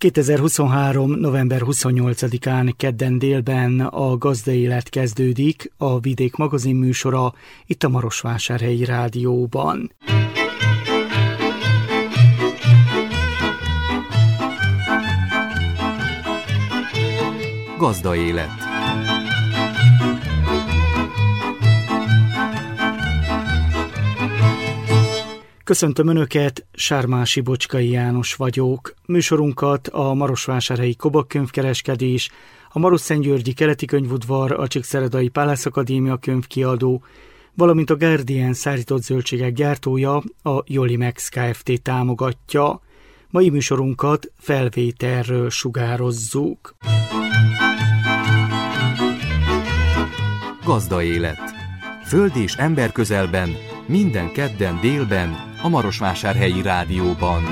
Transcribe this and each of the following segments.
2023. november 28-án kedden délben a Gazdaélet kezdődik, a Vidék magazin műsora itt a Marosvásárhelyi Rádióban. Gazdaélet. Köszöntöm Önöket, Sármási Bocskai János vagyok. Műsorunkat a Marosvásárhelyi Kobak könyvkereskedés, a Marosszentgyörgyi Keleti Könyvudvar, a Csíkszeredai Pálász Akadémia könyvkiadó, valamint a Guardian szárított zöldségek gyártója, a Jolimex Kft. Támogatja. Mai műsorunkat felvételről sugározzuk. Gazdaélet. Föld és ember közelben, minden kedden délben, a Marosvásárhelyi Rádióban.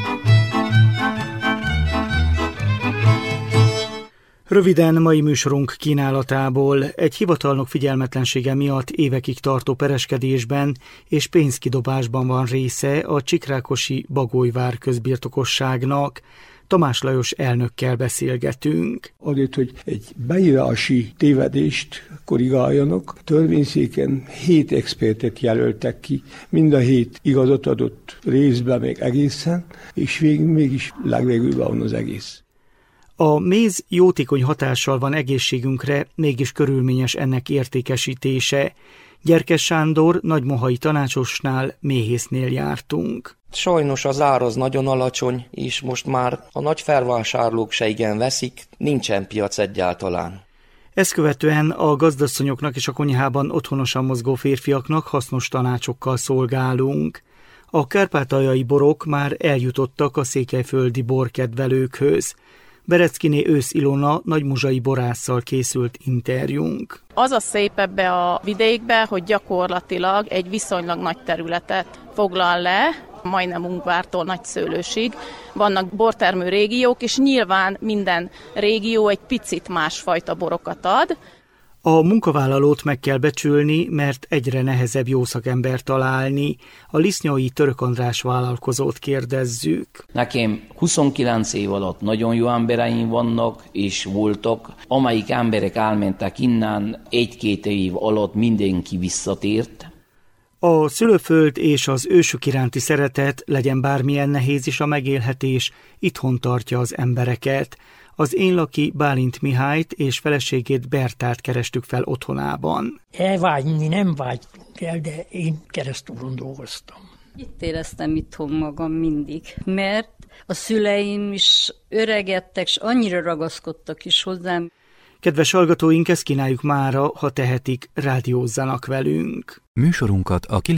Röviden mai műsorunk kínálatából: egy hivatalnok figyelmetlensége miatt évekig tartó pereskedésben és pénzkidobásban van része a Csíkrákosi Bagolyvár közbirtokosságnak. Tamás Lajos elnökkel beszélgetünk. Azért, hogy egy beírási tévedést korrigáljanak, törvényszéken 7 expertet jelöltek ki, mind a 7 igazat adott részben, még egészen, és mégis legvégül van az egész. A méz jótékony hatással van egészségünkre, mégis körülményes ennek értékesítése. Gyerkes Sándor nagymohai tanácsosnál, méhésznél jártunk. Sajnos az ár az nagyon alacsony, és most már a nagy felvásárlók se igen veszik, nincsen piac egyáltalán. Ezt követően a gazdasszonyoknak és a konyhában otthonosan mozgó férfiaknak hasznos tanácsokkal szolgálunk. A kárpátaljai borok már eljutottak a székelyföldi borkedvelőkhöz. Bereckiné Ősz Ilona nagymuzsai borásszal készült interjúnk. Az a szép ebbe a vidékbe, hogy gyakorlatilag egy viszonylag nagy területet foglal le, majdnem Ungvártól Nagyszőlősig. Vannak bortermő régiók, és nyilván minden régió egy picit másfajta borokat ad. A munkavállalót meg kell becsülni, mert egyre nehezebb jó szakember találni. A lisznyai Török András vállalkozót kérdezzük. Nekem 29 év alatt nagyon jó embereim vannak és voltak, amelyik emberek elmentek innen, 1-2 év alatt mindenki visszatért. A szülőföld és az ősök iránti szeretet, legyen bármilyen nehéz is a megélhetés, itthon tartja az embereket. Az énlaki Bálint Mihályt és feleségét Bertát kerestük fel otthonában. Elvágyni nem vágytunk el, de én keresztúron dolgoztam. Itt éreztem itthon magam mindig, mert a szüleim is öregedtek, és annyira ragaszkodtak is hozzám. Kedves hallgatóink, ezt kínáljuk mára, ha tehetik, rádiózzanak velünk. Műsorunkat a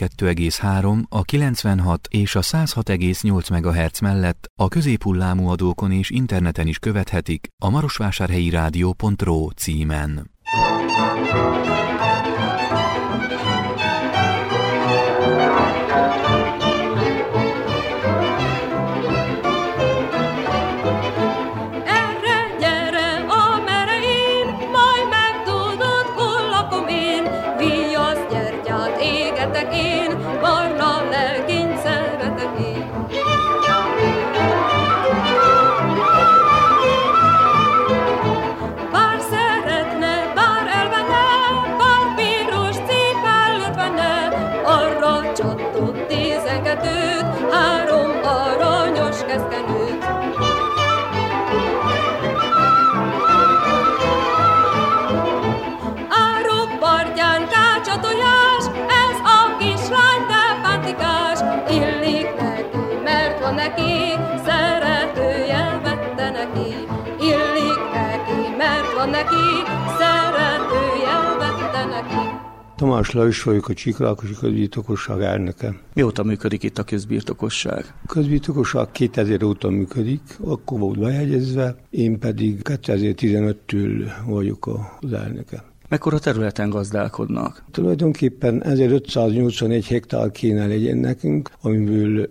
92,3, a 96 és a 106,8 MHz mellett a középhullámú adókon és interneten is követhetik a marosvásárhelyirádió.ro címen. Tamás Lajos vagyok, a Csíkrákosi közbirtokosság elnöke. Mióta működik itt a közbirtokosság? A közbirtokosság 2000 óta működik, akkor volt bejegyezve, én pedig 2015-től vagyok az elnöke. Mekkora területen gazdálkodnak? Tulajdonképpen 1581 hektár kéne legyen nekünk, amiből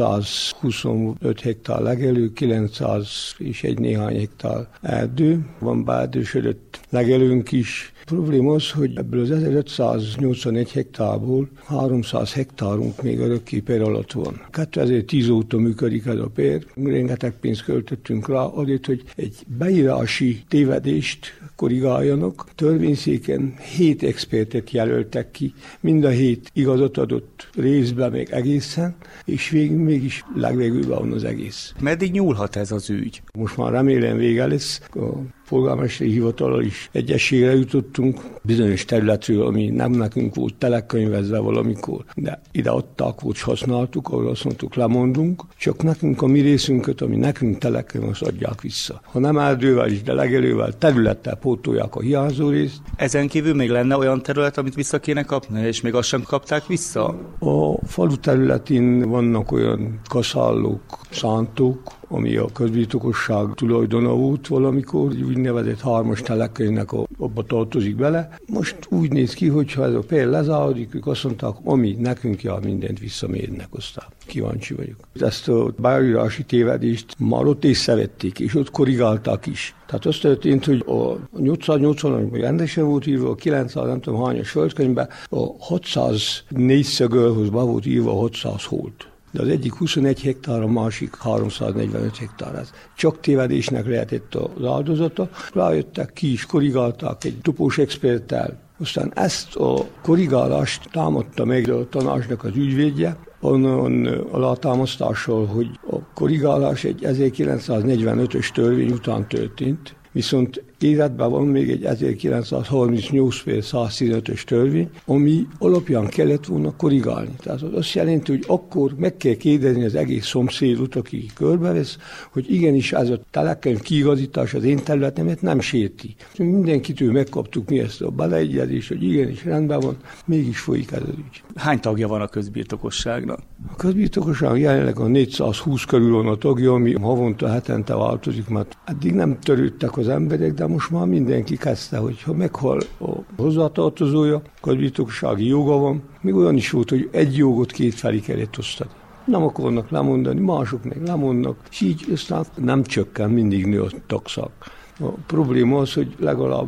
525 hektár legelő, 900 és egy néhány hektár erdő. Van beerdősödött legelőnk is. A probléma az, hogy ebből az 1581 hektárból 300 hektárunk még örökké PER alatt van. 2010 óta működik ez a PER. Rengeteg pénzt költöttünk rá, azért, hogy egy beírási tévedést korrigáljanak. Törvényszéken 7 expertet jelöltek ki, mind a 7 igazat adott részben, még egészen, és végül mégis legvégül van az egész. Meddig nyúlhat ez az ügy? Most már remélem vége lesz. A polgármesteri hivatallal is egyességre jutottunk bizonyos területről, ami nem nekünk volt telekönyvezve valamikor, de ide adták, hogy használtuk, ahol azt mondtuk, lemondunk, csak nekünk a mi részünket, ami nekünk telekönyv, azt adják vissza. Ha nem erdővel is, de legelővel, területtel pótolják a hiányzó részt. Ezen kívül még lenne olyan terület, amit vissza kéne kapni, és még azt sem kapták vissza? A falu területén vannak olyan kaszállók, szántók, ami a közbirtokosság tulajdona volt valamikor, úgynevezett 3-as telekönyvnek abba tartozik bele. Most úgy néz ki, hogyha ez a PER lezárodik, ők azt mondták, ami nekünk jár, mindent visszamérnek, aztán kíváncsi vagyok. Ezt a beírási tévedést már ott észrevették, és ott korrigálták is. Tehát az történt, hogy a 880-as rendesen volt írva, a 900 nem tudom hányas földkönyvben, a 604 szögölhöz be volt írva a 600 holt. De az egyik 21 hektár, a másik 345 hektár. Ez csak tévedésnek lehetett az áldozata. Rájöttek, ki is korrigálták egy topós experttel. Aztán ezt a korrigálást támadta meg a tanácsnak az ügyvédje, onnan alátámasztással, hogy a korrigálás egy 1945-ös törvény után történt, viszont életben van még egy 1938/115-ös törvény, ami alapján kellett volna korrigálni. Tehát az azt jelenti, hogy akkor meg kell kérdezni az egész szomszédot, aki körbevesz, hogy igenis ez a telekönyv kiigazítás az én területemet nem sérti. Mindenkitől megkaptuk mi ezt a beleegyezést, hogy igenis rendben van, mégis folyik ez az ügy. Hány tagja van a közbirtokosságnak? A közbirtokosság jelenleg a 420 körül van a tagja, ami havonta, hetente változik, mert eddig nem törődtek az emberek, de most már mindenki kezdte, hogy ha meghal a hozzátartozója, közbirtokossági joga van, még olyan is volt, hogy egy jogot kétfelé kellett osztani. Nem akarnak lemondani, mások meg lemondnak, és így aztán nem csökken, mindig nő a tagszám. A probléma az, hogy legalább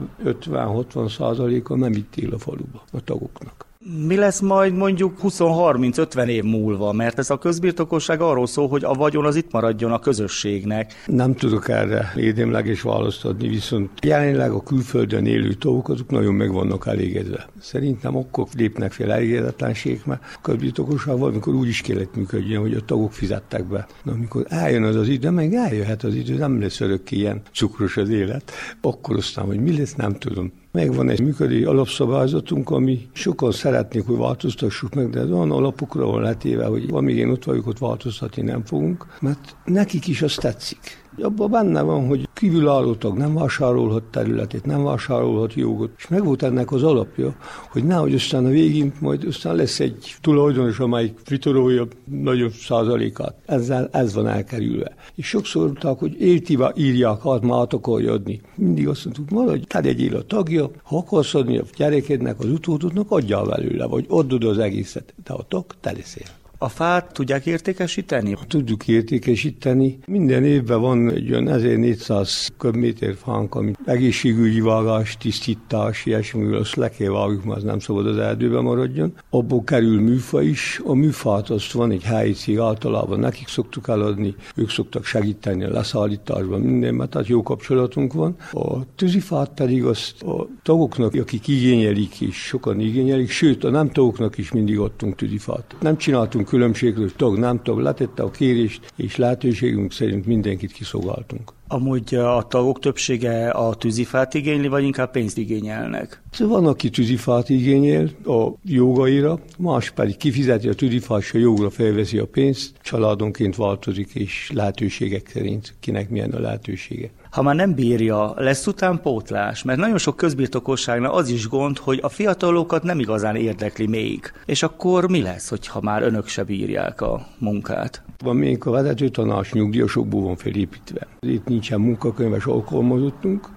50-60%-a nem itt él a faluba a tagoknak. Mi lesz majd mondjuk 20-30-50 év múlva? Mert ez a közbirtokosság arról szól, hogy a vagyon az itt maradjon a közösségnek. Nem tudok erre érdemleges választ adni, viszont jelenleg a külföldön élő tagok azok nagyon meg vannak elégedve. Szerintem akkor lépnek fel elégedetlenség, mert a közbirtokosság valamikor úgy is kellett működjön, hogy a tagok fizettek be. Na, amikor eljön az idő, meg eljöhet az idő, nem lesz örökké ilyen cukros az élet. Akkor aztán, hogy mi lesz, nem tudom. Megvan egy működő alapszabályzatunk, ami sokan szeretnék, hogy változtassuk meg, de ez olyan alapokra van letéve, hogy amíg én ott vagyok, ott változtatni nem fogunk, mert nekik is azt tetszik. Abban benne van, hogy kívülálló tag nem vásárolhat területet, nem vásárolhat jogot, és meg volt ennek az alapja, hogy nehogy aztán a végén majd aztán lesz egy tulajdonos, amelyik vitorolja nagyon százalékát. Ezzel ez van elkerülve. És sokszor mondták, hogy értivel írják át, már át akarja adni. Mindig azt mondtuk, maradj, te legyél a tagja, ha akarsz adni a gyerekednek, az utódodnak, adjál belőle, vagy add az egészet, de a tag te leszel. A fát tudják értékesíteni? Tudjuk értékesíteni. Minden évben van egy olyan 1400 köbméter fánk, ami egészségügyi vágás, tisztítás, ilyesmivel azt le kell vágjuk, mert az nem szabad az erdőben maradjon. Abból kerül műfa is. A műfát azt van egy helyi cég, általában nekik szoktuk eladni, ők szoktak segíteni a leszállításban, mindenben, tehát jó kapcsolatunk van. A tűzifát pedig azt a tagoknak, akik igényelik, és sokan igényelik, sőt a nem tagoknak is mindig adtunk tűzifát. Nem csináltunk különbségről, tag, nem tag, letette a kérést, és lehetőségünk szerint mindenkit kiszolgáltunk. Amúgy a tagok többsége a tűzifát igényli, vagy inkább pénzt igényelnek? Van, aki tűzifát igényel a jogaira, más pedig kifizeti a tűzifát, és a jogra felveszi a pénzt, családonként változik, és lehetőségek szerint kinek milyen a lehetősége. Ha már nem bírja, lesz utánpótlás? Mert nagyon sok közbirtokosságnál az is gond, hogy a fiatalokat nem igazán érdekli még. És akkor mi lesz, hogyha már önök se bírják a munkát? Van még a vezetőtanács nyugdíjasokból van felépítve. Itt nincsen munkakönyves alkalmazottunk,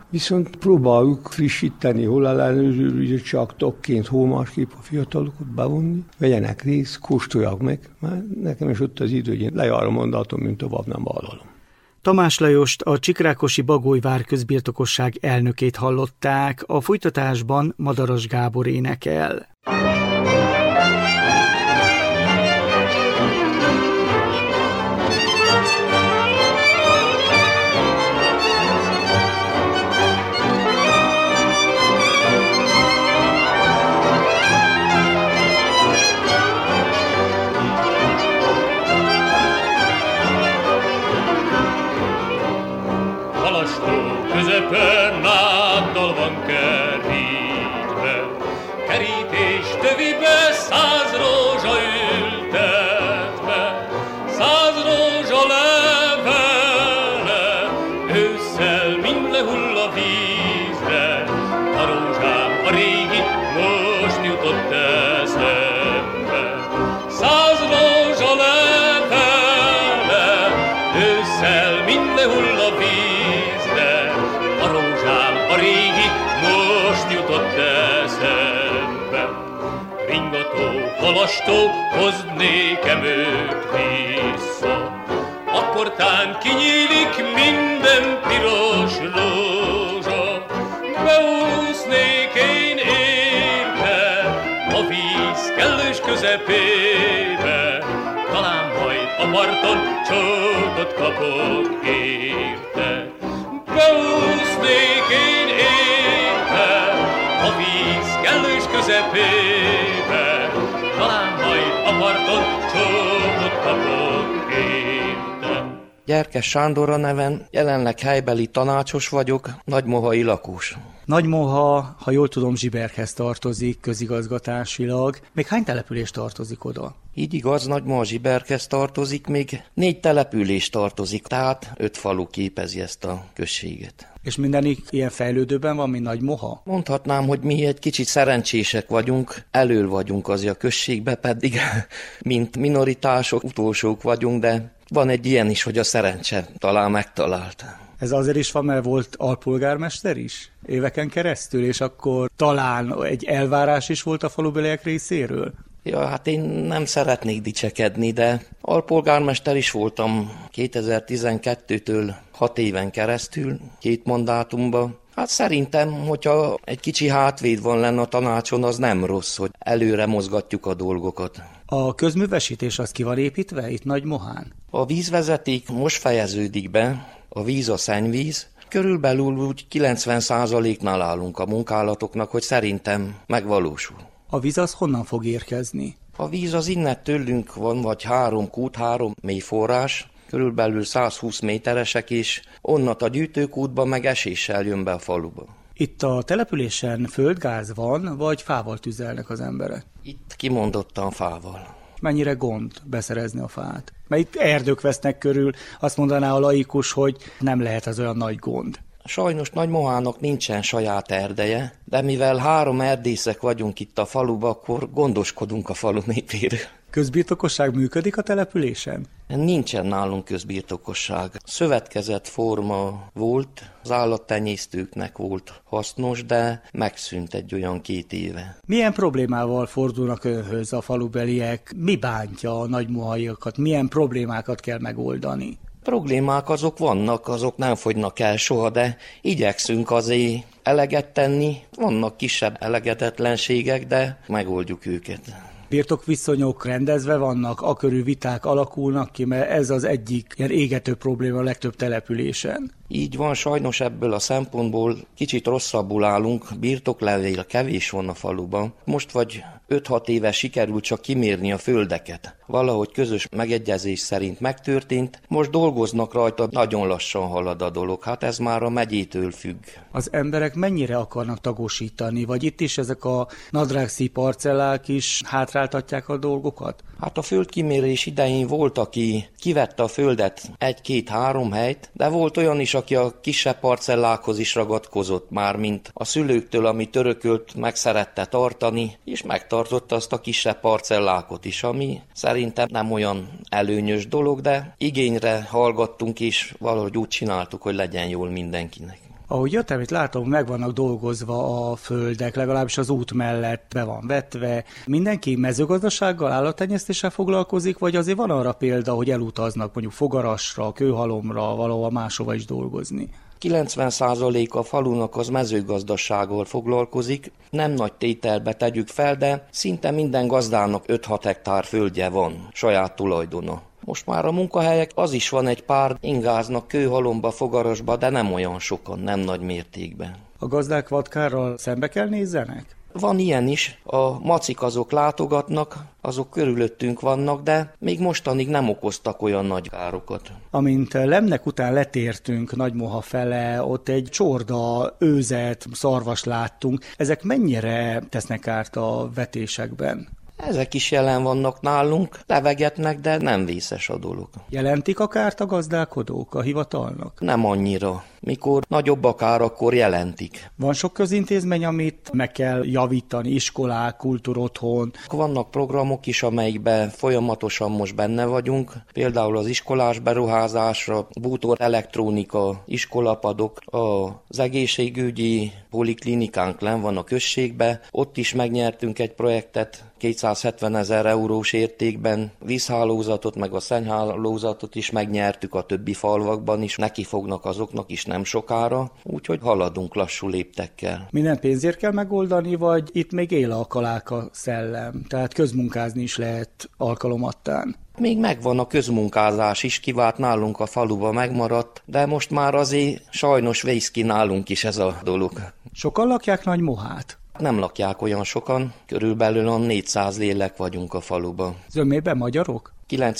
Viszont próbáljuk frissíteni, hol ellenőrző bizottságtagként, hol másképp a fiatalokat bevonni, vegyenek részt, kóstolják meg, mert nekem is ott az idő, hogy én lejár a mandátum, mint tovább nem vállalom. Tamás Lajost, a Csíkrákosi Bagolyvár közbirtokosság elnökét hallották, a folytatásban Madaras Gábor énekel. Közepön náddal van kerítve, kerítés tövibe 100 rózsa ültetve, 100 rózsa levele, ősszel mind lehull a vízre, a rózsám a régi most jutott eszembe. 100 rózsa levele, ősszel mind lehull a vízre, a régi most jutott eszembe. Ringató, halastó, hozd nékem őt vissza, akkor tán kinyílik minden piros rózsa. Beúsznék én érte a víz kellős közepébe, talán majd a parton csókot kapok érte. Beúsznék én érte a víz kellős közepébe, talán majd a parton csókot kapok érte. Gyerkes Sándor a nevem, jelenleg helybeli tanácsos vagyok, nagymohai lakós. Nagymoha, ha jól tudom, Zsiberhez tartozik közigazgatásilag. Még hány település tartozik oda? Így igaz, Nagymoha Zsiberhez tartozik, még 4 település tartozik, tehát 5 falu képezi ezt a községet. És mindenik ilyen fejlődőben van, mint Nagymoha? Mondhatnám, hogy mi egy kicsit szerencsések vagyunk, elől vagyunk azért a községbe, pedig mint minoritások, utolsók vagyunk, de van egy ilyen is, hogy a szerencse talán megtalált. Ez azért is van, mert volt alpolgármester is éveken keresztül, és akkor talán egy elvárás is volt a falubeliek részéről? Ja, hát én nem szeretnék dicsekedni, de alpolgármester is voltam 2012-től 6 éven keresztül, 2 mandátumban. Hát szerintem, hogyha egy kicsi hátvéd van lenne a tanácson, az nem rossz, hogy előre mozgatjuk a dolgokat. A közművesítés az ki van építve itt Nagymohán? A vízvezeték most fejeződik be, a víz a szennyvíz. Körülbelül úgy 90%-nál állunk a munkálatoknak, hogy szerintem megvalósul. A víz az honnan fog érkezni? A víz az innen tőlünk van, vagy 3 kút, 3 mély forrás, körülbelül 120 méteresek, és onnat a gyűjtőkútba meg eséssel jön be a faluba. Itt a településen földgáz van, vagy fával tüzelnek az emberek? Itt kimondottan fával. Mennyire gond beszerezni a fát? Mert itt erdők vesznek körül, azt mondaná a laikus, hogy nem lehet az olyan nagy gond. Sajnos Nagymohának nincsen saját erdeje, de mivel 3 erdészek vagyunk itt a faluban, akkor gondoskodunk a falu népéről. Közbirtokosság működik a településen? Nincsen nálunk közbirtokosság. Szövetkezett forma volt, az állattenyésztőknek volt hasznos, de megszűnt egy olyan 2 éve. Milyen problémával fordulnak önhöz a falubeliek? Mi bántja a nagymohaiakat? Milyen problémákat kell megoldani? Problémák azok vannak, azok nem fogynak el soha, de igyekszünk azért eleget tenni. Vannak kisebb elégedetlenségek, de megoldjuk őket. Birtokviszonyok rendezve vannak, akörű viták alakulnak ki, mert ez az egyik ilyen égető probléma a legtöbb településen. Így van, sajnos ebből a szempontból kicsit rosszabbul állunk, birtoklevél kevés van a faluban. Most vagy 5-6 éve sikerült csak kimérni a földeket. Valahogy közös megegyezés szerint megtörtént, most dolgoznak rajta, nagyon lassan halad a dolog, hát ez már a megyétől függ. Az emberek mennyire akarnak tagosítani, vagy itt is ezek a nadrágszí parcellák is hátráltatják a dolgokat? Hát a földkimérés idején volt, aki kivette a földet 1-2-3 helyt, de volt olyan is, aki a kisebb parcellákhoz is ragaszkodott már, mint a szülőktől, amit örökölt, meg szerette tartani, és megtartotta azt a kisebb parcellákot is, ami szerintem nem olyan előnyös dolog, de igényre hallgattunk, és valahogy úgy csináltuk, hogy legyen jól mindenkinek. Ahogy jöttem, itt látom, meg vannak dolgozva a földek, legalábbis az út mellett be van vetve. Mindenki mezőgazdasággal, állattenyésztéssel foglalkozik, vagy azért van arra példa, hogy elutaznak mondjuk Fogarasra, Kőhalomra, valahol máshova is dolgozni? 90% a falunak az mezőgazdasággal foglalkozik, nem nagy tételbe tegyük fel, de szinte minden gazdának 5-6 hektár földje van, saját tulajdona. Most már a munkahelyek az is van, egy pár ingáznak Kőhalomba, Fogarasba, de nem olyan sokan, nem nagy mértékben. A gazdák Vatkárral szembe kell nézzenek? Van ilyen is, a macik azok látogatnak, azok körülöttünk vannak, de még mostanig nem okoztak olyan nagy károkat. Amint Lemnek után letértünk Nagymoha fele, ott egy csorda, őzet, szarvas láttunk. Ezek mennyire tesznek kárt a vetésekben? Ezek is jelen vannak nálunk, levegetnek, de nem vészes a dolog. Jelentik a kárt a gazdálkodók a hivatalnak? Nem annyira. Mikor nagyobb a kár, akkor jelentik. Van sok közintézmény, amit meg kell javítani, iskolák, kultúrotthon? Vannak programok is, amelyikben folyamatosan most benne vagyunk. Például az iskolás beruházásra, bútor elektronika, iskolapadok, az egészségügyi poliklinikánk lenn van a községbe. Ott is megnyertünk egy projektet, 270 000 eurós értékben, vízhálózatot, meg a szennyhálózatot is megnyertük a többi falvakban is, neki fognak azoknak is nem sokára, úgyhogy haladunk lassú léptekkel. Minden pénzért kell megoldani, vagy itt még él a kaláka szellem, tehát közmunkázni is lehet alkalomattán? Még megvan a közmunkázás is, kivált nálunk a faluba megmaradt, de most már azért sajnos vész ki nálunk is ez a dolog. Sokan lakják Nagymohát? Nem lakják olyan sokan, körülbelül 400 lélek vagyunk a faluban. Zömében magyarok?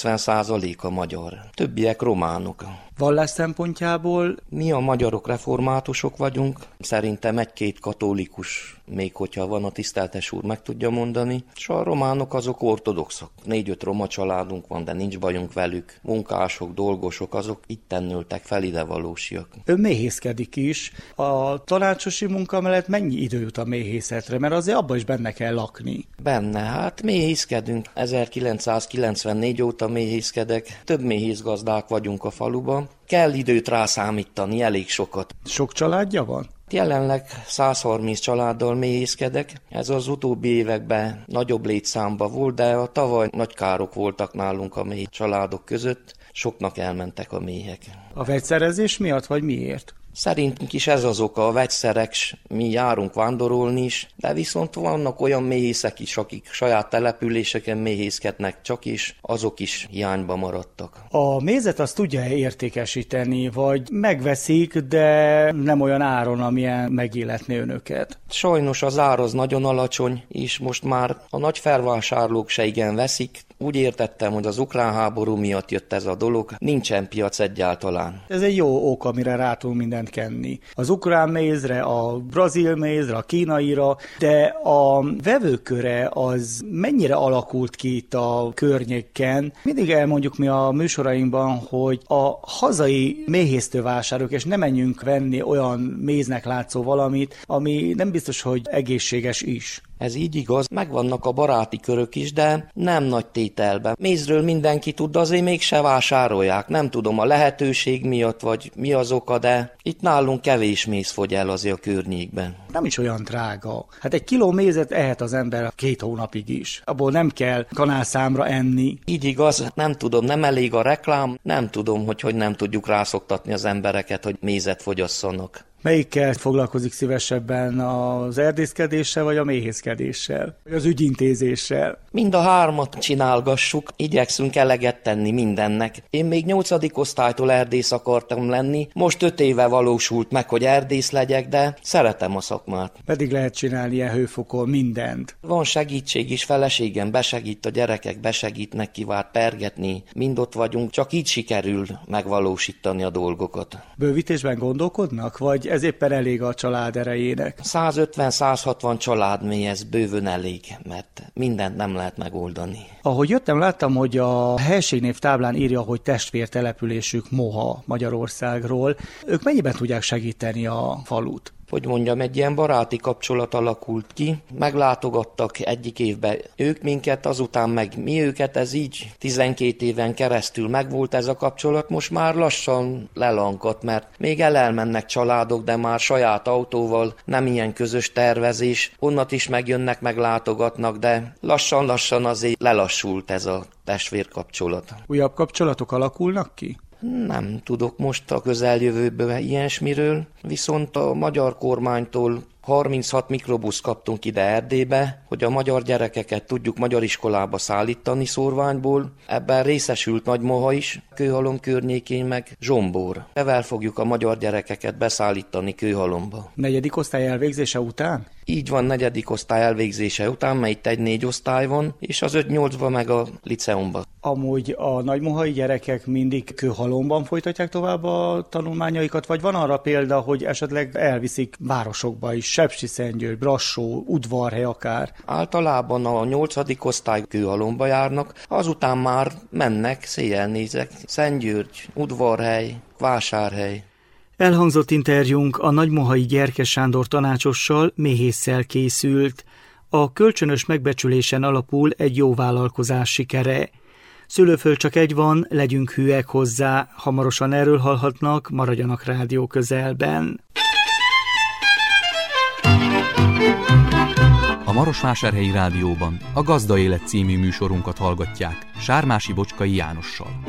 90% a magyar, többiek románok. Vallás szempontjából? Mi a magyarok reformátusok vagyunk, szerintem egy-két katolikus, még hogyha van a tiszteltes úr, meg tudja mondani, és a románok azok ortodoxok. 4-5 roma családunk van, de nincs bajunk velük. Munkások, dolgosok, azok itten nőltek fel, ide valósiak. Ön méhészkedik is. A tanácsosi munka mellett mennyi idő jut a méhészetre? Mert azért abban is benne kell lakni. Benne, hát méhészkedünk. 1994 óta méhészkedek. Több méhészgazdák vagyunk a faluban. Kell időt rászámítani, elég sokat. Sok családja van? Jelenleg 130 családdal méhészkedek. Ez az utóbbi években nagyobb létszámba volt, de a tavaly nagy károk voltak nálunk a méh családok között. Soknak elmentek a méhek. A vegyszerezés miatt, vagy miért? Szerintünk is ez az oka, a vegyszerek, mi járunk vándorolni is, de viszont vannak olyan méhészek is, akik saját településeken méhészkednek, csak is azok is hiányba maradtak. A mézet azt tudja értékesíteni, vagy megveszik, de nem olyan áron, amilyen megilletné önöket? Sajnos az ár az nagyon alacsony, és most már a nagy felvásárlók se igen veszik. Úgy értettem, hogy az ukrán háború miatt jött ez a dolog, nincsen piac egyáltalán. Ez egy jó ok, amire rá tudunk mindent kenni. Az ukrán mézre, a brazil mézre, a kínaira, de a vevőköre az mennyire alakult ki itt a környéken? Mindig elmondjuk mi a műsorainkban, hogy a hazai méhésztővásárok, és ne menjünk venni olyan méznek látszó valamit, ami nem biztos, hogy egészséges is. Ez így igaz, megvannak a baráti körök is, de nem nagy tételben. Mézről mindenki tud, de azért mégse vásárolják. Nem tudom, a lehetőség miatt, vagy mi az oka, de itt nálunk kevés méz fogy el azért a környékben. Nem is olyan drága. Hát egy kiló mézet ehet az ember 2 hónapig is. Abból nem kell kanálszámra enni. Így igaz, nem tudom, nem elég a reklám, nem tudom, hogy nem tudjuk rászoktatni az embereket, hogy mézet fogyasszanak. Melyikkel foglalkozik szívesebben, az erdészkedéssel vagy a méhészkedéssel? Vagy az ügyintézéssel? Mind a 3 csinálgassuk, igyekszünk eleget tenni mindennek. Én még 8. osztálytól erdész akartam lenni, most 5 éve valósult meg, hogy erdész legyek, de szeretem a szakmát. Pedig lehet csinálni ilyen hőfokon mindent. Van segítség is, feleségem besegít, a gyerekek besegítnek, kivált pergetni, mind ott vagyunk, csak így sikerül megvalósítani a dolgokat. Bővítésben gondolkodnak, vagy ez éppen elég a család erejének? 150-160 családmély, ez bőven elég, mert mindent nem lehet megoldani. Ahogy jöttem, láttam, hogy a helységnév táblán írja, hogy testvértelepülésük Moha Magyarországról. Ők mennyiben tudják segíteni a falut? hogy mondjam, egy ilyen baráti kapcsolat alakult ki. Meglátogattak egyik évben ők minket, azután meg mi őket, ez így 12 éven keresztül megvolt ez a kapcsolat. Most már lassan lelankadt, mert még elmennek családok, de már saját autóval, nem ilyen közös tervezés. Onnat is megjönnek, meglátogatnak, de lassan azért lelassult ez a testvérkapcsolat. Újabb kapcsolatok alakulnak ki? Nem tudok most a közeljövőből ilyesmiről, viszont a magyar kormánytól 36 mikrobusz kaptunk ide Erdélybe, hogy a magyar gyerekeket tudjuk magyar iskolába szállítani szórványból. Ebben részesült Nagymoha is, Kőhalom környékén meg Zsombor. Evel fogjuk a magyar gyerekeket beszállítani Kőhalomba. 4. osztály elvégzése után? Így van, 4. osztály elvégzése után, mert itt egy 4 osztály van, és az 5-8-ban meg a liceumban. Amúgy a nagymohai gyerekek mindig Kőhalomban folytatják tovább a tanulmányaikat, vagy van arra példa, hogy esetleg elviszik városokba is, Sepsiszentgyörgy, Brassó, Udvarhely akár? Általában a 8. osztály Kőhalomba járnak, azután már mennek, széjjel nézek, Szentgyörgy, Udvarhely, Vásárhely. Elhangzott interjúnk a nagymohai Gyerkes Sándor tanácsossal, méhésszel készült. A kölcsönös megbecsülésen alapul egy jó vállalkozás sikere. Szülőföld csak egy van, legyünk hűek hozzá, hamarosan erről hallhatnak, maradjanak rádió közelben. A Marosvásárhelyi Rádióban a Gazda Élet című műsorunkat hallgatják Sármási Bocskai Jánossal.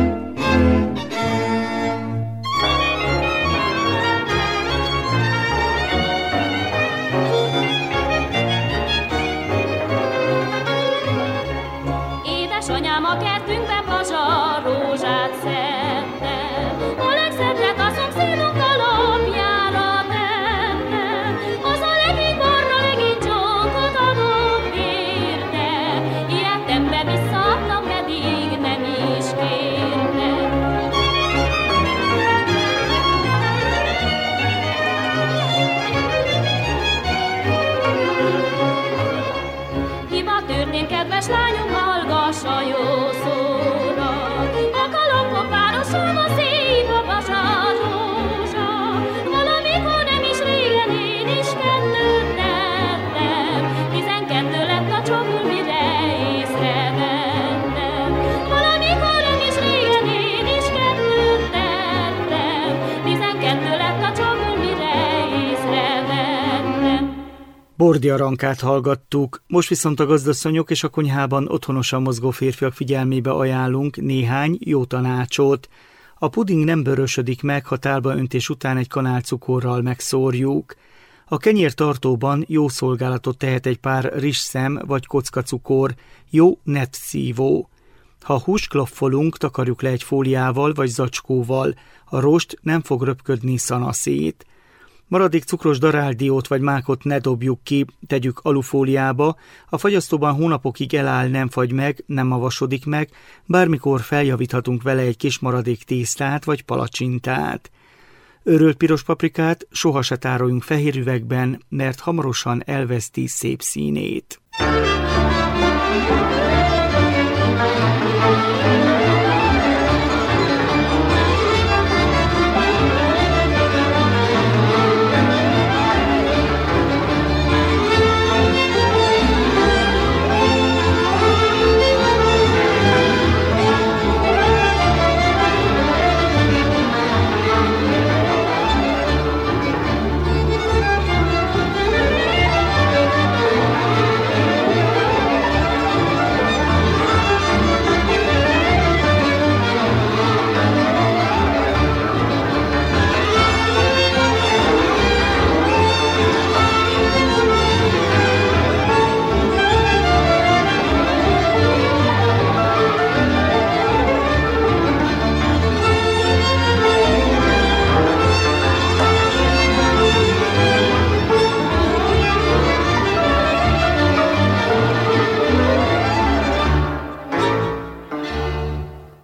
Édesanyám a kertünkbe pazsar rózsát szedte, a legszebb a szomszédunk alapjára tette, az a legény barna legény csókot adott érte, ilyettem be visszaadta, pedig nem is kérte. Hiba történt, kedves lányom, hallgassa jó szóra. A kalapok párosulva szép a pazsar rózsa. Valamikor nem is régen én is 2 tettem, 12 lett a csokul, mire észrevettem. Valamikor nem is régen én is 2 tettem, 12 lett a csokul, mire észrevettem. Bordi Arankát hallgattuk, most viszont a gazdasszonyok és a konyhában otthonosan mozgó férfiak figyelmébe ajánlunk néhány jó tanácsot. A puding nem bőrösödik meg, ha tálba öntés után egy kanál cukorral megszórjuk. A kenyértartóban jó szolgálatot tehet egy pár rizsszem vagy kockacukor, jó netszívó. Ha húst klaffolunk, takarjuk le egy fóliával vagy zacskóval, a rost nem fog röpködni szanaszét. Maradék cukros daráldiót vagy mákot ne dobjuk ki, tegyük alufóliába, a fagyasztóban hónapokig eláll, nem fagy meg, nem avasodik meg, bármikor feljavíthatunk vele egy kis maradék tésztát vagy palacsintát. Őrölt piros paprikát soha se tároljunk fehér üvegben, mert hamarosan elveszti szép színét.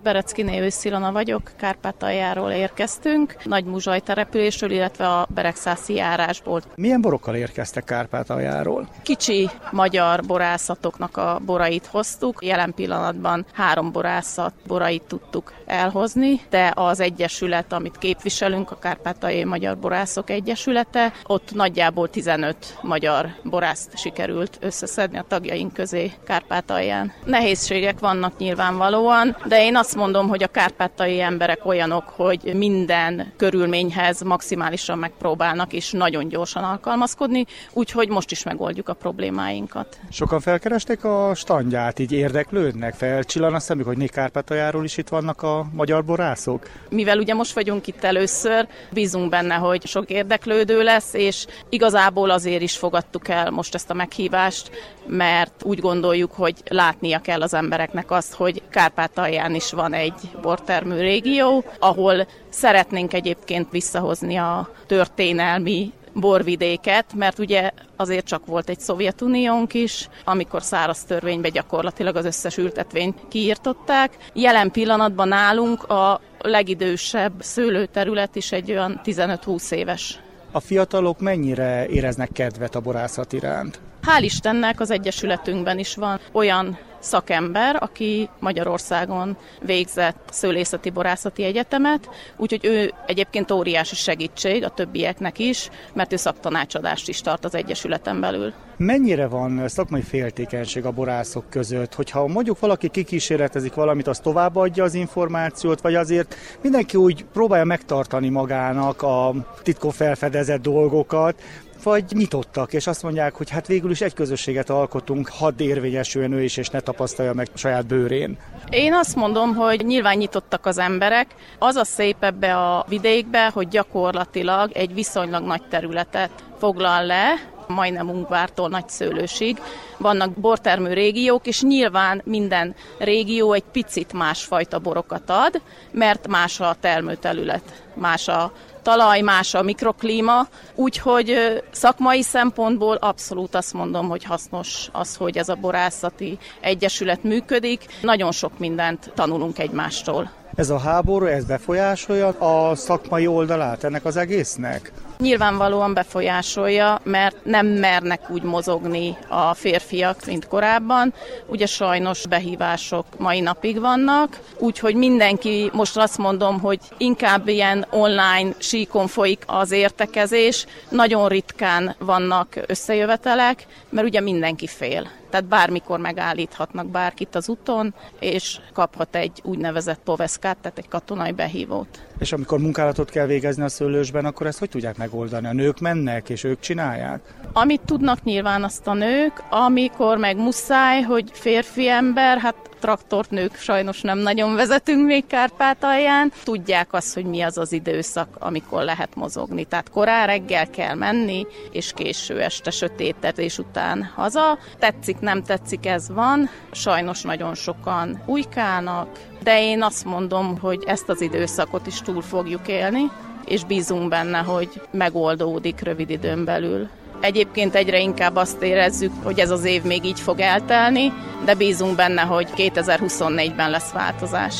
Bereckiné Ősz Ilona vagyok, Kárpátaljáról érkeztünk, Nagymuzsaj településről, illetve a Beregszászi járásból. Milyen borokkal érkeztek Kárpátaljáról? Kicsi magyar borászatoknak a borait hoztuk, jelen pillanatban 3 borászat borait tudtuk elhozni, de az egyesület, amit képviselünk, a Kárpátaljai Magyar Borászok Egyesülete, ott nagyjából 15 magyar borászt sikerült összeszedni a tagjaink közé Kárpátalján. Nehézségek vannak nyilvánvalóan, de én azt mondom, hogy a kárpátaljai emberek olyanok, hogy minden körülményhez maximálisan megpróbálnak és nagyon gyorsan alkalmazkodni, úgyhogy most is megoldjuk a problémáinkat. Sokan felkeresték a standját, így érdeklődnek, felcsillan a szemük, hogy Kárpátaljáról is itt vannak a magyar borászok? Mivel ugye most vagyunk itt először, bízunk benne, hogy sok érdeklődő lesz, és igazából azért is fogadtuk el most ezt a meghívást, mert úgy gondoljuk, hogy látnia kell az embereknek azt, hogy Kárpátalján is van egy bortermő régió, ahol szeretnénk egyébként visszahozni a történelmi borvidéket, mert ugye azért csak volt egy Szovjetuniónk is, amikor száraz törvénybe gyakorlatilag az összes ültetvényt kiirtották. Jelen pillanatban nálunk a legidősebb szőlőterület is egy olyan 15-20 éves. A fiatalok mennyire éreznek kedvet a borászat iránt? Hál' Istennek az egyesületünkben is van olyan szakember, aki Magyarországon végzett szőlészeti borászati egyetemet, úgyhogy ő egyébként óriási segítség a többieknek is, mert ő szaktanácsadást is tart az egyesületen belül. Mennyire van szakmai féltékenység a borászok között, hogyha mondjuk valaki kikísérletezik valamit, az továbbadja az információt, vagy azért mindenki úgy próbálja megtartani magának a titkon felfedezett dolgokat, vagy nyitottak, és azt mondják, hogy hát végül is egy közösséget alkotunk, hadd érvényesüljön ő is, és ne tapasztalja meg saját bőrén. Én azt mondom, hogy nyilván nyitottak az emberek. Az a szép ebbe a vidékbe, hogy gyakorlatilag egy viszonylag nagy területet foglal le, majdnem Ungvártól Nagyszőlősig. Vannak bortermő régiók, és nyilván minden régió egy picit másfajta borokat ad, mert más a termőterület, más a talaj, más a mikroklíma, úgyhogy szakmai szempontból abszolút azt mondom, hogy hasznos az, hogy ez a borászati egyesület működik. Nagyon sok mindent tanulunk egymástól. Ez a háború, ez befolyásolja a szakmai oldalát ennek az egésznek? Nyilvánvalóan befolyásolja, mert nem mernek úgy mozogni a férfiak, mint korábban. Ugye sajnos behívások mai napig vannak, úgyhogy mindenki, most azt mondom, hogy inkább ilyen online síkon folyik az értekezés. Nagyon ritkán vannak összejövetelek, mert ugye mindenki fél. Tehát bármikor megállíthatnak bárkit az úton, és kaphat egy úgynevezett poveszkát, tehát egy katonai behívót. És amikor munkálatot kell végezni a szőlősben, akkor ezt hogy tudják megoldani? A nők mennek, és ők csinálják? Amit tudnak nyilván azt a nők, amikor meg muszáj, hogy férfi ember, hát traktort nők sajnos nem nagyon vezetünk még Kárpátalján. Tudják azt, hogy mi az az időszak, amikor lehet mozogni. Tehát korán reggel kell menni, és késő este sötétedés után haza. Tetszik, nem tetszik, ez van. Sajnos nagyon sokan ujkálnak, de én azt mondom, hogy ezt az időszakot is túl fogjuk élni, és bízunk benne, hogy megoldódik rövid időn belül. Egyébként egyre inkább azt érezzük, hogy ez az év még így fog eltelni, de bízunk benne, hogy 2024-ben lesz változás.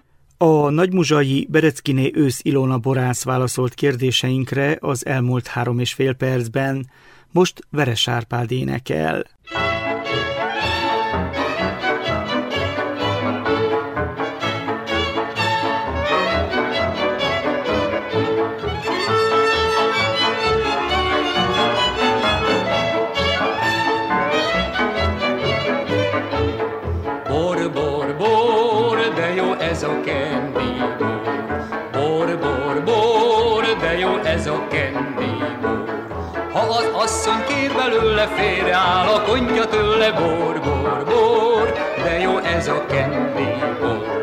A nagymuzsai Bereckiné Ősz Ilona borász válaszolt kérdéseinkre az elmúlt 3,5 percben. Most Veres Árpád énekel. Ez a candy bor, bor, bor, de jó ez a candy bor. Ha az asszony kér belőle, félreáll a kontja tőle, bor, bor, bor, de jó ez a candy bor.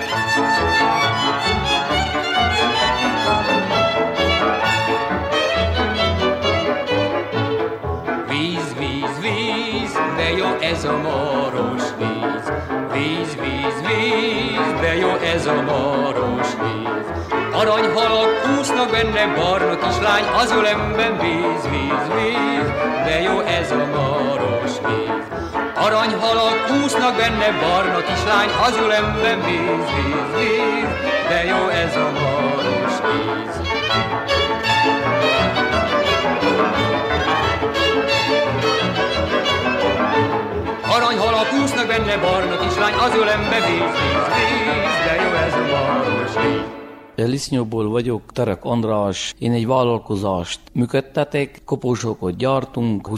Víz, víz, víz, de jó ez a maros víz. Víz, víz, víz, de jó ez a maros víz. Aranyhalak úsznak benne, barna kislány az ölemben. Víz, víz, víz, de jó ez a maros víz. Aranyhalak Aranyhalak úsznak benne, barna kislány, az ülemben víz, víz, víz, de jó ez a maros víz. Aranyhalak úsznak benne, barna kislány, az ölembe víz, víz, víz, de jó ez a maros víz. Lisznyóból vagyok, Török András. Én egy vállalkozást működtetek, koporsókat gyártunk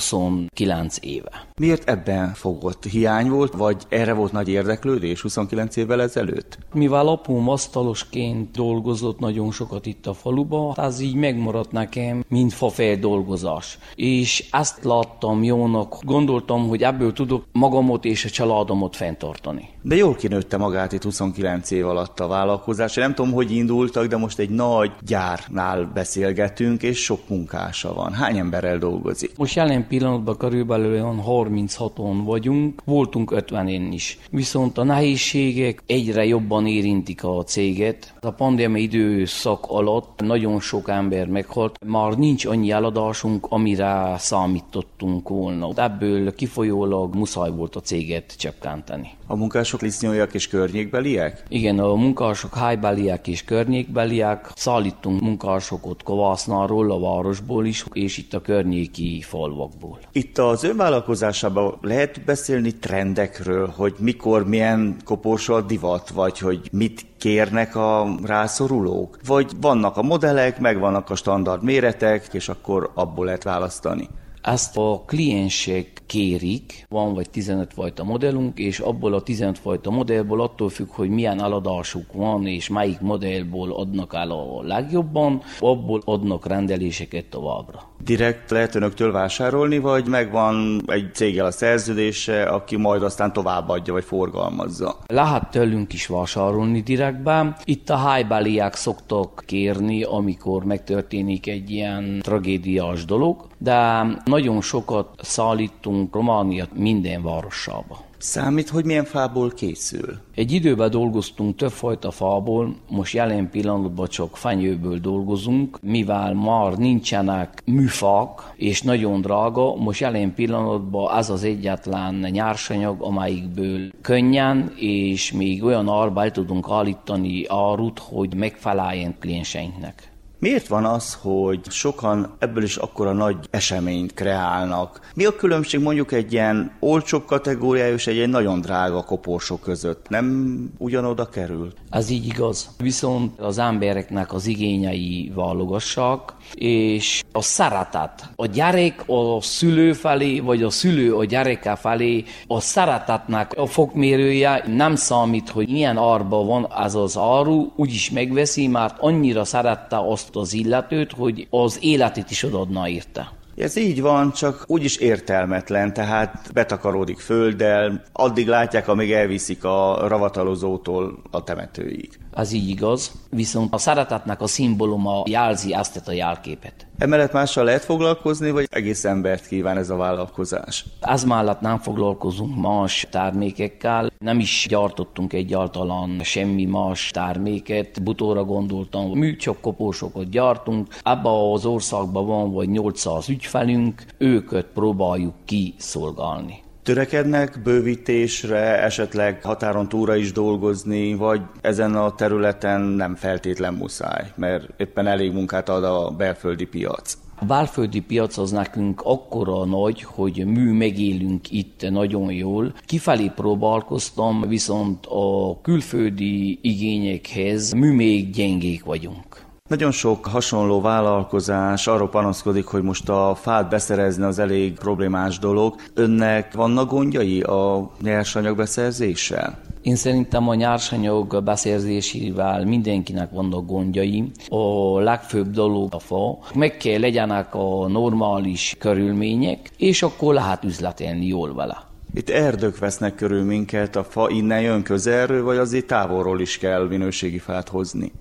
29 éve. Miért ebben fogott? Hiány volt, vagy erre volt nagy érdeklődés 29 évvel ezelőtt? Mivel apum asztalosként dolgozott nagyon sokat itt a faluba, az így megmaradt nekem, mint fafeldolgozás. És ezt láttam jónak, gondoltam, hogy ebből tudok magamot és a családomot fenntartani. De jól kinőtte magát itt 29 év alatt a vállalkozás. Nem tudom, hogy indultak, de most egy nagy gyárnál beszélgetünk, és sok munkása van. Hány emberrel dolgozik? Most jelen pillanatban körülbelül olyan 36-on vagyunk, voltunk 50-en is. Viszont a nehézségek egyre jobban érintik a céget. A pandémia időszak alatt nagyon sok ember meghalt, már nincs annyi eladásunk, amire számítottunk volna. Ebből kifolyólag muszáj volt a céget csökkenteni. A munkások lisznyóiak és környékbeliek? Igen, a munkások helybeliek és környékbeliek. Szállítunk munkásokat Kovásználról, a városból is, és itt a környéki falvakból. Itt az önvállalkozásában lehet beszélni trendekről, hogy mikor milyen koporsó a divat, vagy hogy mit kérnek a rászorulók? Vagy vannak a modellek, meg vannak a standard méretek, és akkor abból lehet választani? Ezt a kliensek kérik, van vagy 15 fajta modellünk, és abból a 15 fajta modellból attól függ, hogy milyen eladásuk van, és melyik modellból adnak el a legjobban, abból adnak rendeléseket továbbra. Direkt lehet önöktől vásárolni, vagy megvan egy céggel a szerződése, aki majd aztán továbbadja, vagy forgalmazza? Lehet tőlünk is vásárolni direktben. Itt a helybeliek szoktak kérni, amikor megtörténik egy ilyen tragédiás dolog, de nagyon sokat szállítunk Románia minden városába. Számít, hogy milyen fából készül? Egy időben dolgoztunk többfajta fából, most jelen pillanatban csak fenyőből dolgozunk, mivel már nincsenek műfák és nagyon drága, most jelen pillanatban ez az egyetlen nyersanyag, amelyikből könnyen és még olyan árba el tudunk állítani árut, hogy megfeleljen klienseinknek. Miért van az, hogy sokan ebből is akkora nagy eseményt kreálnak? Mi a különbség mondjuk egy ilyen olcsóbb kategóriájú és egy nagyon drága koporsó között? Nem ugyanoda kerül? Ez így igaz. Viszont az embereknek az igényei válogassak, és a szeretet. A gyerek a szülő felé, vagy a szülő a gyereke felé, a szeretetnek a fokmérője nem számít, hogy milyen árban van ez az áru, úgyis megveszi, mert annyira szerette azt az illetőt, hogy az életét is odaadna érte. Ez így van, csak úgyis értelmetlen, tehát betakaródik földdel, addig látják, amíg elviszik a ravatalozótól a temetőig. Ez így igaz, viszont a szeretetnek a szimbóluma jelzi ezt a jelképet. Emellett mással lehet foglalkozni, vagy egész embert kíván ez a vállalkozás? Ez mellett nem foglalkozunk más termékekkel, nem is gyártottunk egyáltalán semmi más terméket, butóra gondoltam, műcsok koporsókat gyártunk, ebben az országban van vagy 800 ügyfelünk, őket próbáljuk kiszolgálni. Törekednek bővítésre, esetleg határon túlra is dolgozni, vagy ezen a területen nem feltétlen muszáj, mert éppen elég munkát ad a belföldi piac? A belföldi piac az nekünk akkora nagy, hogy megélünk itt nagyon jól. Kifelé próbálkoztam, viszont a külföldi igényekhez még gyengék vagyunk. Nagyon sok hasonló vállalkozás arról panaszkodik, hogy most a fát beszerezni az elég problémás dolog. Önnek vannak gondjai a nyersanyag beszerzéssel? Én szerintem a nyersanyag beszerzésével mindenkinek vannak gondjai. A legfőbb dolog a fa. Meg kell legyenek a normális körülmények, és akkor lehet üzletelni jól vele. Itt erdők vesznek körül minket, a fa innen jön közelről, vagy azért távolról is kell minőségi fát hozni?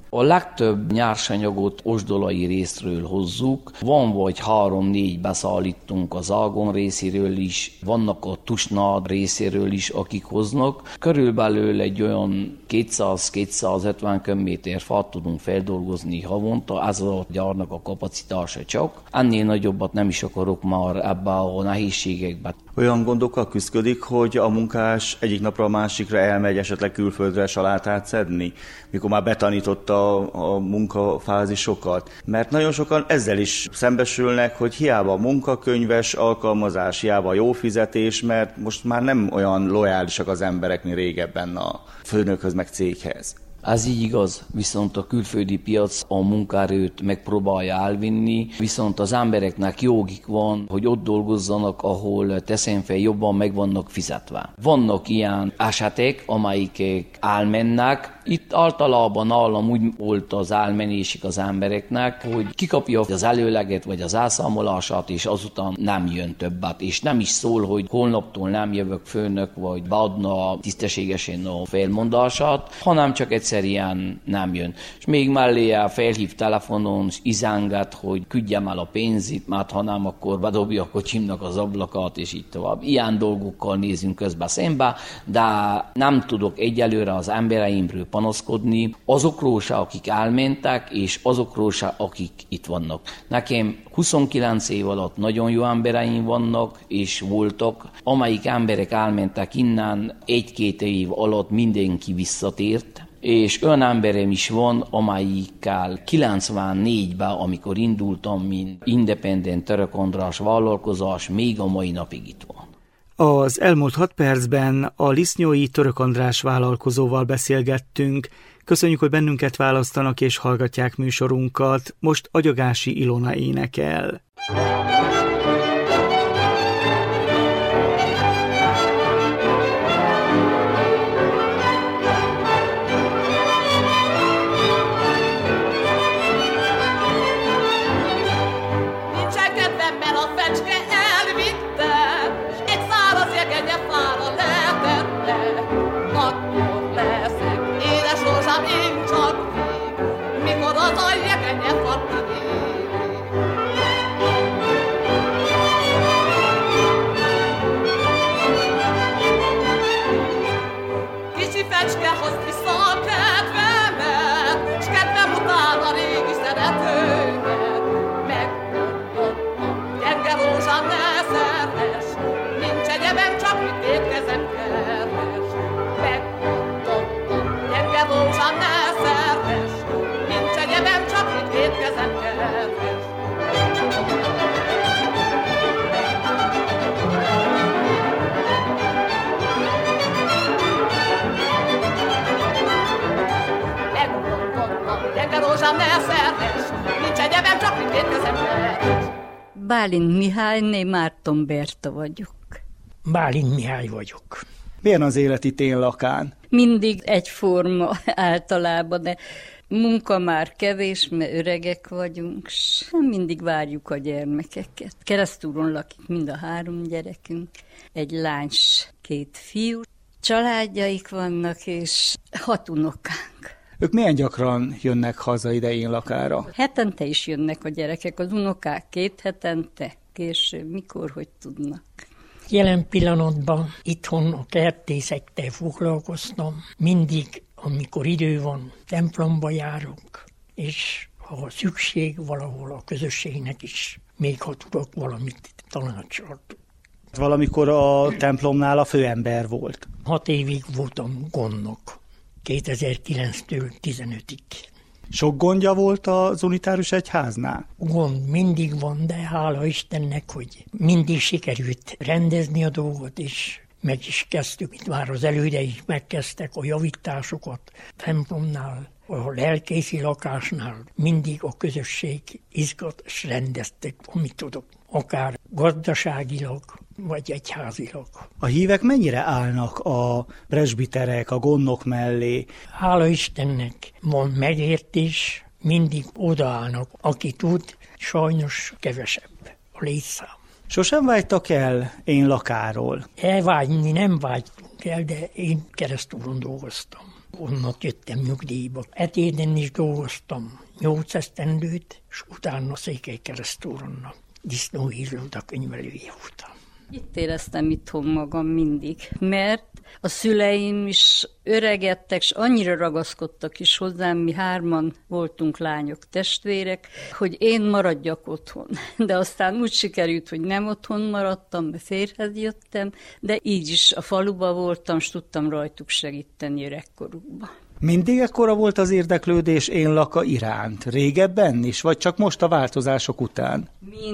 A legtöbb nyersanyagot osdolai részről hozzuk. Van vagy 3-4 beszállítunk az Algon részéről is, vannak a Tusna részéről is, akik hoznak. Körülbelül egy olyan 200-250 köbméter fát tudunk feldolgozni havonta, ez a gyárnak a kapacitása csak. Ennél nagyobbat nem is akarok már ebbe a nehézségekbe. Olyan gondokkal küszködik, hogy a munkás egyik napra a másikra elmegy esetleg külföldre salátát szedni, mikor már betanította a munkafázisokat. Mert nagyon sokan ezzel is szembesülnek, hogy hiába munkakönyves alkalmazás, hiába jó fizetés, mert most már nem olyan lojálisak az emberek, mint régebben a főnökhöz meg céghez. Ez így igaz, viszont a külföldi piac a munkaerőt megpróbálja elvinni, viszont az embereknek joguk van, hogy ott dolgozzanak, ahol teszem fel jobban meg vannak fizetve. Vannak ilyen esetek, amelyik elmennek. Itt általában nálam úgy volt az elmenésük az embereknek, hogy kikapja az előleget vagy az elszámolását, és azután nem jön többet. És nem is szól, hogy holnaptól nem jövök főnök, vagy beadna tisztességesen a felmondását, hanem csak egyszerűen nem jön. És még mellé felhív telefonon, és izángat, hogy küldjem el a pénzét, mert ha nem, akkor bedobja a kocsimnak az ablakát, és így tovább. Ilyen dolgokkal nézünk közben szembe, de nem tudok egyelőre az embereimről panaszkodni, azokról se, akik elmentek, és azokról se, akik itt vannak. Nekem 29 év alatt nagyon jó embereim vannak, és voltak, amelyik emberek elmentek innen, 1-2 év alatt mindenki visszatért, és olyan emberem is van, amelyikkel 94-ben, amikor indultam, mint independent Török András vállalkozás, még a mai napig itt van. Az elmúlt 6 percben a lisznyói Török András vállalkozóval beszélgettünk. Köszönjük, hogy bennünket választanak és hallgatják műsorunkat. Most Agyagási Ilona énekel. Bálint Mihály, én Márton Berta vagyok. Bálint Mihály vagyok. Milyen az élet itt Énlakán? Mindig egyforma általában, de munka már kevés, mert öregek vagyunk, és mindig várjuk a gyermekeket. Keresztúron lakik mind a 3 gyerekünk, egy lány, 2 fiú. Családjaik vannak, és 6 unokánk. Ők milyen gyakran jönnek haza ide Énlakára? Hetente is jönnek a gyerekek, az unokák 2 hetente, később mikor, hogy tudnak. Jelen pillanatban itthon a kertészettel foglalkoztam. Mindig, amikor idő van, templomba járunk, és ha szükség valahol a közösségnek is, még ha tudok valamit tanácsolni. Valamikor a templomnál a főember volt. 6 évig voltam gondnok, 2009-től 15-ig. Sok gondja volt az unitárius egyháznál? Gond mindig van, de hála Istennek, hogy mindig sikerült rendezni a dolgot, és meg is kezdtük, itt már az elődeik megkezdtek a javításokat templomnál, a lelkészi lakásnál, mindig a közösség izgat és rendeztek, amit tudok, akár gazdaságilag, vagy egyházilag. A hívek mennyire állnak a presbiterek, a gondnok mellé? Hála Istennek van megértés, mindig odaállnak, aki tud, sajnos kevesebb a létszám. Sosem vágytak el Énlakáról? Elvágyni nem vágytunk el, de én Keresztúron dolgoztam. onnan jöttem nyugdíjba. Etéden is dolgoztam 8 esztendőt, és utána Székelykeresztúron disznóhírlóda könyvelője voltam. Itt éreztem itthon magam mindig, mert a szüleim is öregedtek, és annyira ragaszkodtak is hozzám, mi 3 voltunk lányok, testvérek, hogy én maradjak otthon. De aztán úgy sikerült, hogy nem otthon maradtam, mert férjhez jöttem, de így is a faluba voltam, és tudtam rajtuk segíteni öregkorukba. Mindig ekkora volt az érdeklődés Énlaka iránt? Régebben is, vagy csak most a változások után?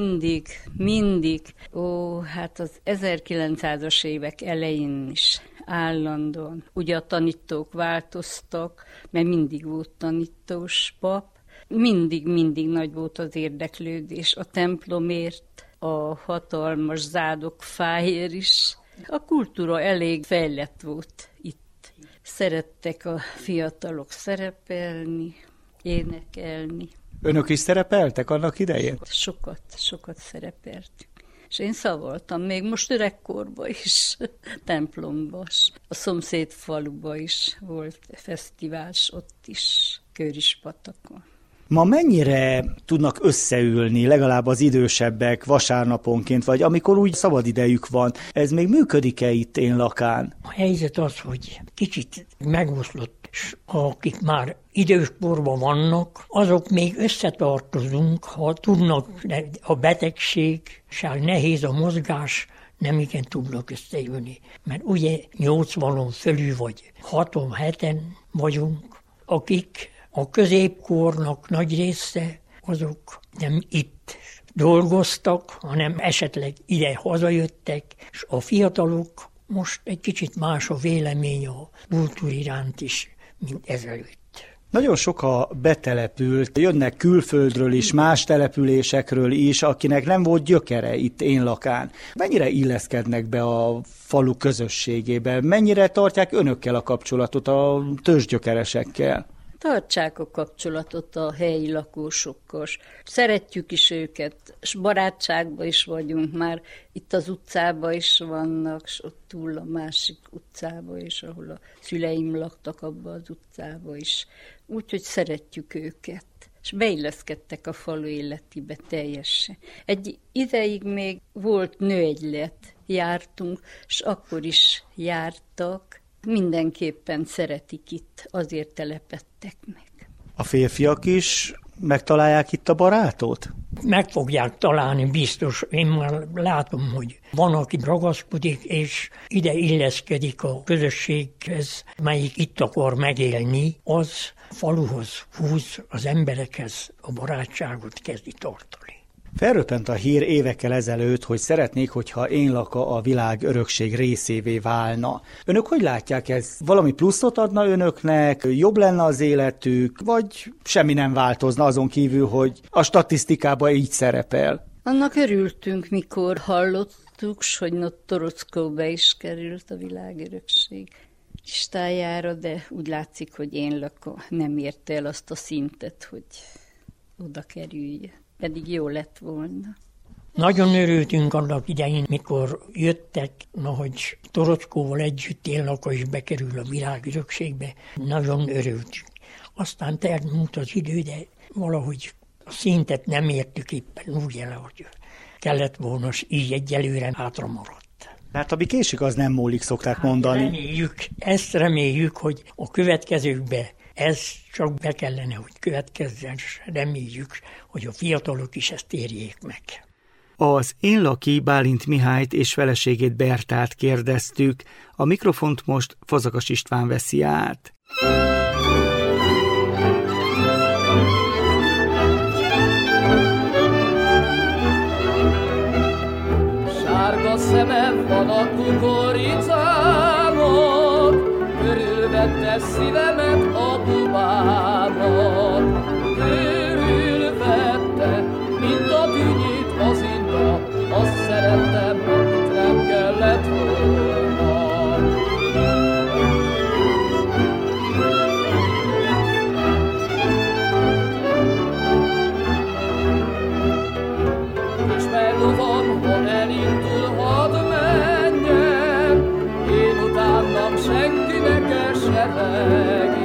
Mindig. Ó, hát az 1900-as évek elején is állandóan. Ugye a tanítók változtak, mert mindig volt tanítós pap. Mindig nagy volt az érdeklődés a templomért, a hatalmas zádokfáért is. A kultúra elég fejlett volt itt. Szerettek a fiatalok szerepelni, énekelni. Önök is szerepeltek annak idején? Sokat szerepeltünk. És én szavaltam, még most öregkorban is, templomban. A szomszéd faluban is volt fesztivál, ott is, Körispatakon. Ma mennyire tudnak összeülni, legalább az idősebbek vasárnaponként, vagy amikor úgy szabadidejük van? Ez még működik-e itt Énlakán? A helyzet az, hogy kicsit megoszlott, és akik már időskorban vannak, azok még összetartozunk, ha tudnak, de a betegség, nehéz a mozgás, nem igen tudnak összejönni. Mert ugye 80-on fölül vagy 6-7-en vagyunk, akik a középkornak nagy része, azok nem itt dolgoztak, hanem esetleg ide hazajöttek, és a fiatalok most egy kicsit más a vélemény a kultúr iránt is, mint ezelőtt. Nagyon sok a betelepült, jönnek külföldről is, más településekről is, akinek nem volt gyökere itt Énlakán. Mennyire illeszkednek be a falu közösségébe? Mennyire tartják önökkel a kapcsolatot, a tőzsgyökeresekkel? Tartsák a kapcsolatot a helyi lakósokkal. Szeretjük is őket, és barátságban is vagyunk már. Itt az utcában is vannak, és ott túl a másik utcában is, ahol a szüleim laktak, abban az utcában is. Úgyhogy szeretjük őket. És beilleszkedtek a falu életébe teljesen. Egy ideig még volt nőegylet, jártunk, és akkor is jártak. Mindenképpen szeretik itt, azért telepedtek meg. A férfiak is megtalálják itt a barátot? Meg fogják találni, biztos. Én már látom, hogy van, aki ragaszkodik, és ide illeszkedik a közösséghez, melyik itt akar megélni, az faluhoz húz, az emberekhez a barátságot kezdi tartani. Felröppent a hír évekkel ezelőtt, hogy szeretnék, hogyha Énlaka a világ örökség részévé válna. Önök hogy látják, ez valami pluszot adna önöknek, jobb lenne az életük, vagy semmi nem változna azon kívül, hogy a statisztikában így szerepel? Annak örültünk, mikor hallottuk, hogy Torockóba is került a világörökség listájára, de úgy látszik, hogy Énlaka nem érte el azt a szintet, hogy oda kerülje. Pedig jó lett volna. Nagyon örültünk annak idején, mikor jöttek, hogy Torockóval együtt Énlaka is bekerül a világörökségbe. Nagyon örültünk. Aztán elmúlt az idő, de valahogy a szintet nem értük éppen úgy el, hogy kellett volna, és így egyelőre hátra maradt. Hát ami késik, az nem múlik, szokták mondani. Ezt reméljük, hogy a következőkbe ez csak be kellene, hogy következzen, és reméljük, hogy a fiatalok is ezt érjék meg. Az énlaki Bálint Mihályt és feleségét Bertát kérdeztük, a mikrofont most Fazakas István veszi át. Sárga szeme van a kukoricának, körülvette szívemet a bubának. Körülvette, mint a tűnyét az inda, azt szerettem, amit nem kellett volna. Kis meglovam, ha elindul, hadd menjen, én utánam senkinek el se legyen.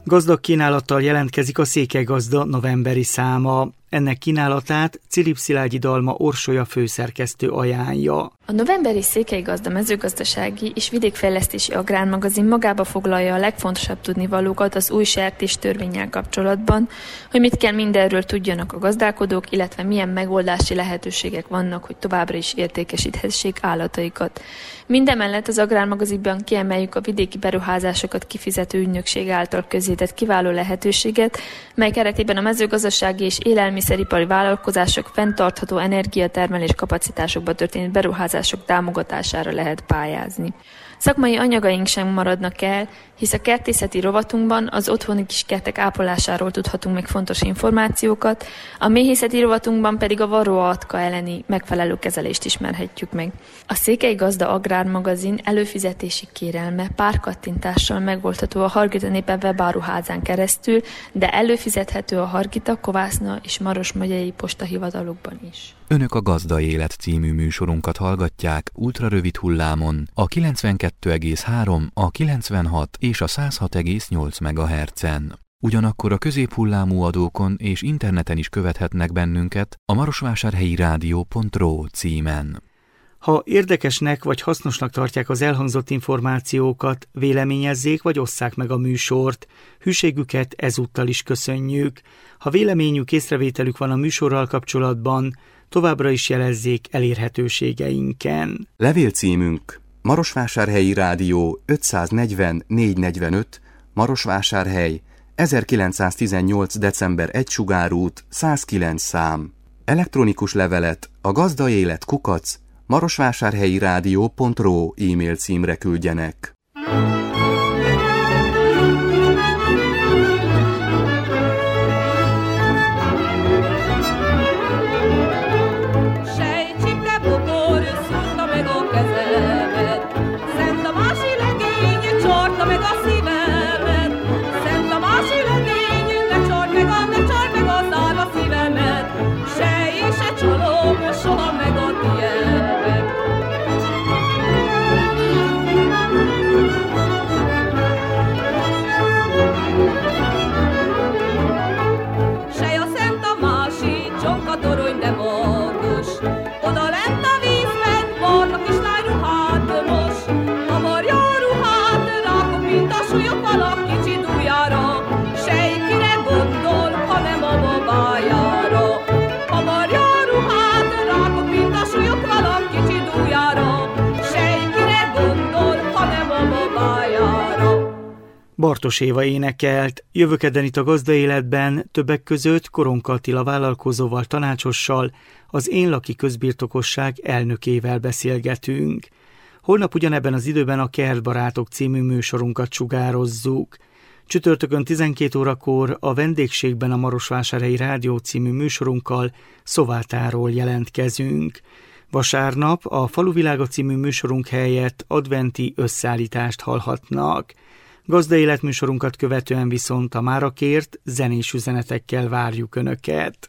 Gazdag kínálattal jelentkezik a Székelygazda novemberi száma. Ennek kínálatát Cilip Szilágyi Dalma Orsolya főszerkesztő ajánlja. A novemberi Székelygazda mezőgazdasági és vidékfejlesztési agrármagazin magába foglalja a legfontosabb tudnivalókat az új sertés törvénnyel kapcsolatban, hogy mit kell mindenről tudjanak a gazdálkodók, illetve milyen megoldási lehetőségek vannak, hogy továbbra is értékesíthessék állataikat. Mindemellett az agrármagazinban kiemeljük a vidéki beruházásokat kifizető ügynökség által közzétett kiváló lehetőséget, mely keretében a mezőgazdasági és élelmiszeripari vállalkozások fenntartható energiatermelés kapacitásokba történő beruházások támogatására lehet pályázni. Szakmai anyagaink sem maradnak el, hisz a kertészeti rovatunkban az otthoni kis kertek ápolásáról tudhatunk meg fontos információkat, a méhészeti rovatunkban pedig a varroaatka elleni megfelelő kezelést ismerhetjük meg. A Székelygazda agrármagazin előfizetési kérelme pár kattintással megoldható a Hargita Népe webáruházán keresztül, de előfizethető a Hargita, Kovászna és Maros megyei postahivatalokban is. Önök a Gazda Élet című műsorunkat hallgatják ultrarövid hullámon a 92,3, a 96 és a 106,8 MHz-en. Ugyanakkor a középhullámú adókon és interneten is követhetnek bennünket a marosvásárhelyi rádió.ro címen. Ha érdekesnek vagy hasznosnak tartják az elhangzott információkat, véleményezzék vagy osszák meg a műsort. Hűségüket ezúttal is köszönjük. Ha véleményük, észrevételük van a műsorral kapcsolatban, továbbra is jelezzék elérhetőségeinken. Levélcímünk: Marosvásárhelyi Rádió 540 445, Marosvásárhely, 1918. december 1 Sugárút, 109 szám. Elektronikus levelet a gazdaélet@marosvásárhelyirádió.ro e-mail címre küldjenek. Bartos Éva énekelt. Jövő kedden itt a Gazda Életben többek között Koronka Attila vállalkozóval, tanácsossal, az Én Laki Közbirtokosság elnökével beszélgetünk. Holnap ugyanebben az időben a Kertbarátok című műsorunkat sugározzuk. Csütörtökön 12 órakor a vendégségben a Marosvásárhelyi Rádió című műsorunkkal Szovátáról jelentkezünk. Vasárnap a Faluvilága című műsorunk helyett adventi összeállítást hallhatnak. Gazda életműsorunkat követően viszont a mára kért zenés üzenetekkel várjuk Önöket.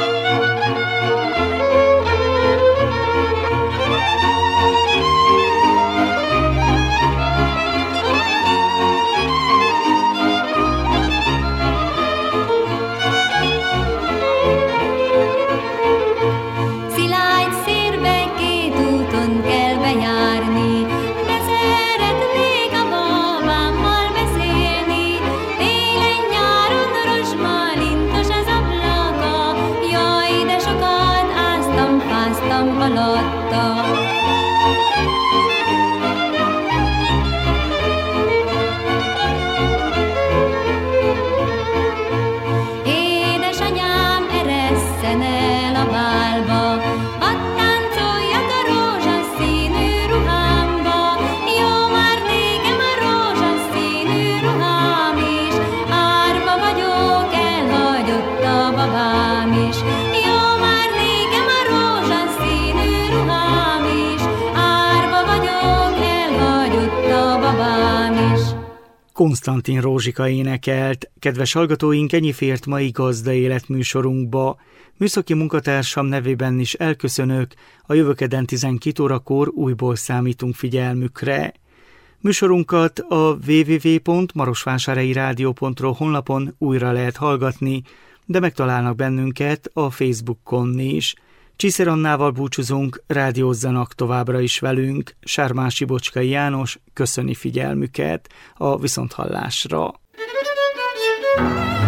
Konstantin Rózsika énekelt. Kedves hallgatóink, ennyi fért mai Gazda Élet műsorunkba. Műszaki munkatársam nevében is elköszönök, a jövő kedden 12 órakor újból számítunk figyelmükre. Műsorunkat a www.marosvásárhelyirádió.ro honlapon újra lehet hallgatni, de megtalálnak bennünket a Facebookon is. Csíszer Annával búcsúzunk, rádiózzanak továbbra is velünk. Sármási Bocskai János köszöni figyelmüket, a viszonthallásra.